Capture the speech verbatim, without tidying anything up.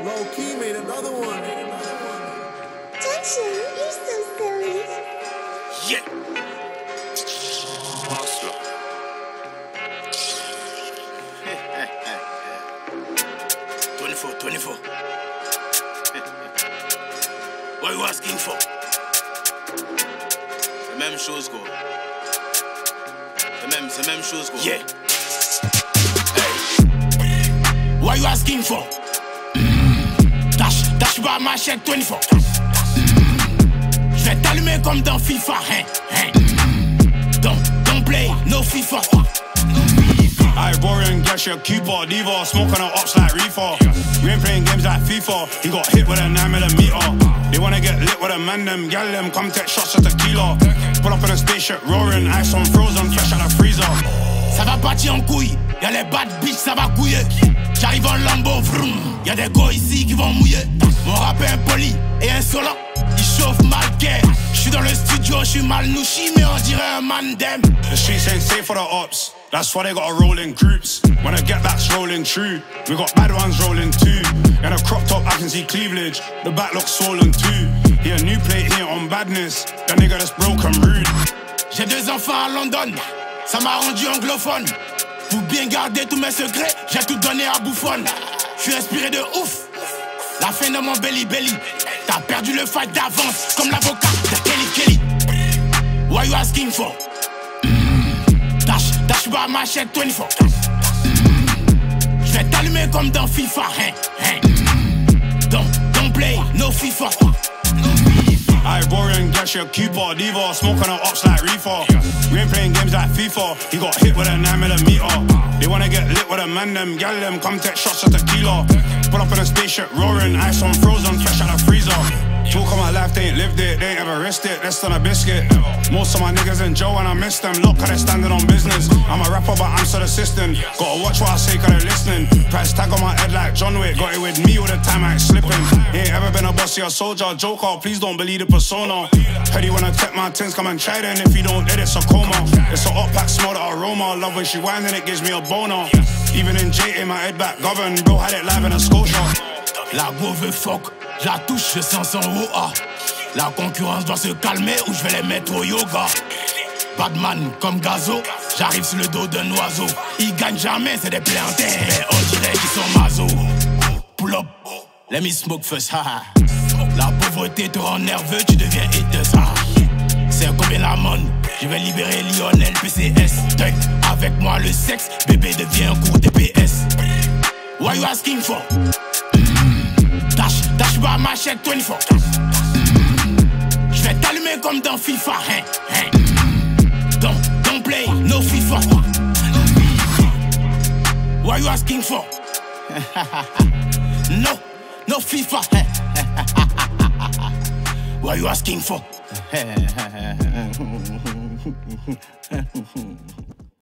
Low key made another one. Junction, you're so silly. Yeah. Hustler. twenty-four, twenty-four. What are you asking for? C'est même chose, go. C'est même, c'est même chose, go. Yeah. Hey. What are you asking for? Mm. Dash, dash pas ma chèque twenty-four. Mm. J'vais t'allumer comme dans FIFA. Hein, hein. Mm. Don't, don't play, no FIFA. I boring, get your keeper, diva, smoking on ops like reefer. We ain't playing games like FIFA. He got hit with a nine millimeter. They wanna get lit with a man, them gal them come take shots at tequila. Pull up in a spaceship, roaring, ice on frozen, fresh out the freezer. Ça va partir en couille, y'a les bad bitch, ça va couiller. J'arrive en Lambo, vroom. Y'a des gars ici qui vont mouiller. Mon rap est impoli et insolent, il chauffe mal guère. J'suis dans le studio, j'suis mal nouchi, mais on dirait un mandem. The streets ain't safe for the ops. That's why they gotta roll in groups. When I get back's rolling true, we got bad ones rolling too. In a crop top, I can see cleavage. The back looks swollen too. Here, new plate here on badness. That nigga that's broken rude. J'ai deux enfants à London, ça m'a rendu anglophone. Pour bien garder tous mes secrets, j'ai tout donné à Bouffon. J'suis inspiré de ouf, la fin de mon belly belly. T'as perdu le fight d'avance, comme l'avocat de Kelly Kelly. What you asking for? Dash, dash pas ma chèque twenty-four. Mm. J'vais t'allumer comme dans FIFA. Hein, hein. Mm. Don't, don't play, no FIFA. I boring, get your keeper, diva, smoking on ops like reefer. We ain't playing games like FIFA. He got hit with a nine millimeter. They wanna get lit with a man, them gal them come take shots at tequila. Pull up in a spaceship, roaring, ice on frozen, fresh out the freezer. Talk of my life, they ain't lived it, they ain't ever risked it, less than a biscuit. Most of my niggas in jail and I miss them, look how they standing on business. I'm a rapper but I'm still assistant, gotta watch what I say cause they're listening. Price tag on my head like John Wick, got it with me all the time, I ain't slipping. Ain't ever been a bossy or soldier, joker, please don't believe the persona. Heard you wanna take my things, come and try then, if you don't hit it's a coma. It's a hot pack, smell the aroma, love when she whine and it gives me a boner. Even in J A, my head back govern, bro had it live in a Scotia. La go veut fuck, la touche, je sens son O A. La concurrence doit se calmer ou je vais les mettre au yoga. Badman comme Gazo, j'arrive sur le dos d'un oiseau. Ils gagnent jamais, c'est des plantains, mais on dirait qu'ils sont maso. Pull up, let me smoke first, haha. La pauvreté te rend nerveux, tu deviens hideous, haha. C'est combien la monne, je vais libérer Lionel P C S. Duck, avec moi le sexe, bébé devient un cours D P S. What you asking for? Dash, dash pas ma chèque twenty-four. Mm. J'vais t'allumer comme dans FIFA. Hein, hein. Mm. Don't, don't play, no FIFA. What you asking for? No, no FIFA. What you asking for?